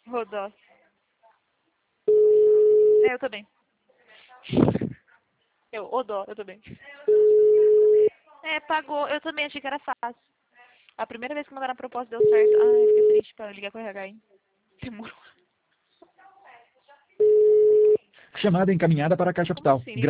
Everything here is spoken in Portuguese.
Rodó. Eu também. Ô dó, eu também. Pagou. Eu também achei que era fácil. A primeira vez que mandaram a proposta deu certo. Ai, fiquei triste pra ligar com o RH, hein? Demorou. Chamada encaminhada para a Caixa Como Postal. assim?